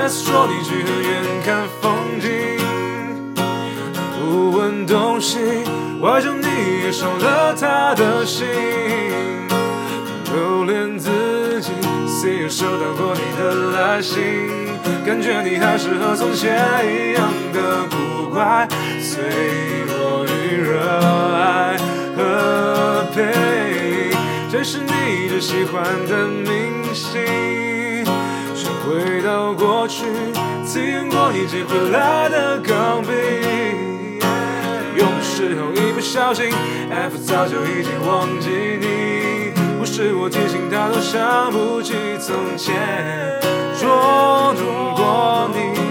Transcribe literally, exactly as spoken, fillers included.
S 说你去很远看风景，不问东西，外甥你也收了他的信，留恋自己 ，see 有收到过你的来信，感觉你还是和从前一样的古怪，脆弱与热爱和陪，这是你最喜欢的明星，却回到过去，体验过你寄回来的钢笔。用的时候一不小心 ，F 早就已经忘记你，不是我提醒他都想不起从前捉弄过你。